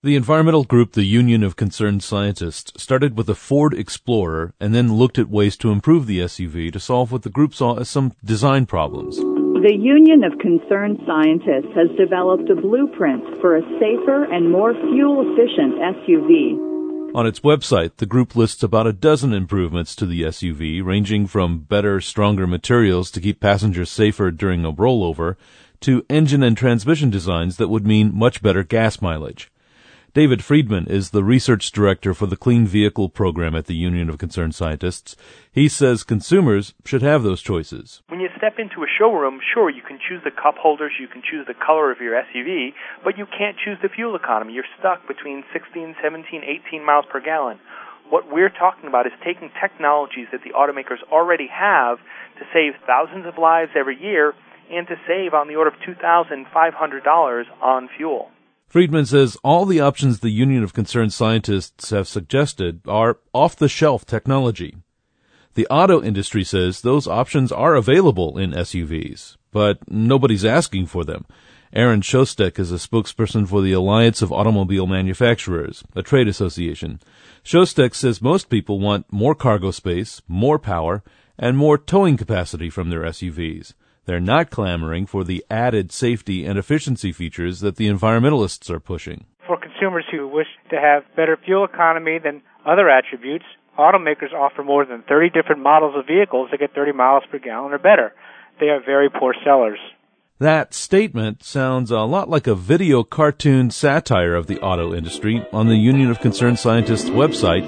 The environmental group, the Union of Concerned Scientists, started with a Ford Explorer and then looked at ways to improve the SUV to solve what the group saw as some design problems. The Union of Concerned Scientists has developed a blueprint for a safer and more fuel-efficient SUV. On its website, the group lists about a dozen improvements to the SUV, ranging from better, stronger materials to keep passengers safer during a rollover, to engine and transmission designs that would mean much better gas mileage. David Friedman is the research director for the Clean Vehicle Program at the Union of Concerned Scientists. He says consumers should have those choices. When you step into a showroom, sure, you can choose the cup holders, you can choose the color of your SUV, but you can't choose the fuel economy. You're stuck between 16, 17, 18 miles per gallon. What we're talking about is taking technologies that the automakers already have to save thousands of lives every year and to save on the order of $2,500 on fuel. Friedman says all the options the Union of Concerned Scientists have suggested are off-the-shelf technology. The auto industry says those options are available in SUVs, but nobody's asking for them. Aaron Shostek is a spokesperson for the Alliance of Automobile Manufacturers, a trade association. Shostek says most people want more cargo space, more power, and more towing capacity from their SUVs. They're not clamoring for the added safety and efficiency features that the environmentalists are pushing. For consumers who wish to have better fuel economy than other attributes, automakers offer more than 30 different models of vehicles that get 30 miles per gallon or better. They are very poor sellers. That statement sounds a lot like a video cartoon satire of the auto industry on the Union of Concerned Scientists website,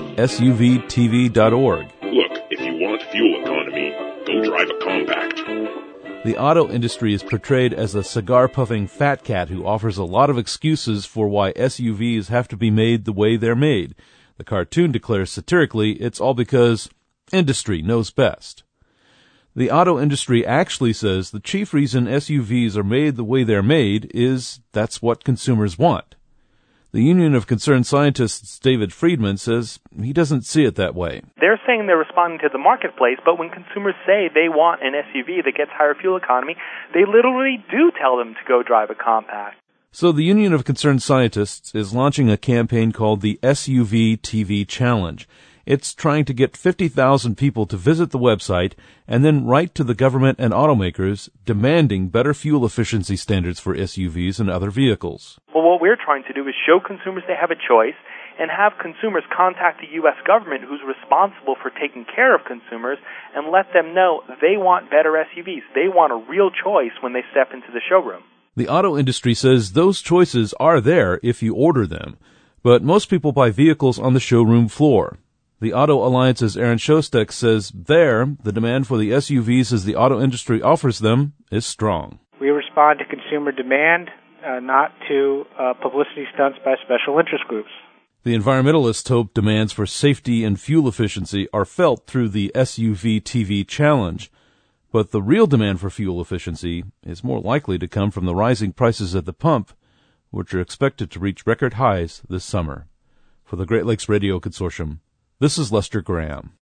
suvtv.org. Look, if you want fuel economy, go drive a compact. The auto industry is portrayed as a cigar-puffing fat cat who offers a lot of excuses for why SUVs have to be made the way they're made. The cartoon declares satirically it's all because industry knows best. The auto industry actually says the chief reason SUVs are made the way they're made is that's what consumers want. The Union of Concerned Scientists' David Friedman says he doesn't see it that way. They're saying they're responding to the marketplace, but when consumers say they want an SUV that gets higher fuel economy, they literally do tell them to go drive a compact. So the Union of Concerned Scientists is launching a campaign called the SUV TV Challenge. It's trying to get 50,000 people to visit the website and then write to the government and automakers demanding better fuel efficiency standards for SUVs and other vehicles. Well, what we're trying to do is show consumers they have a choice and have consumers contact the U.S. government, who's responsible for taking care of consumers, and let them know they want better SUVs. They want a real choice when they step into the showroom. The auto industry says those choices are there if you order them, but most people buy vehicles on the showroom floor. The Auto Alliance's Aaron Shostek says there, the demand for the SUVs as the auto industry offers them is strong. We respond to consumer demand, not to publicity stunts by special interest groups. The environmentalists hope demands for safety and fuel efficiency are felt through the SUV TV Challenge, but the real demand for fuel efficiency is more likely to come from the rising prices at the pump, which are expected to reach record highs this summer. For the Great Lakes Radio Consortium, this is Lester Graham.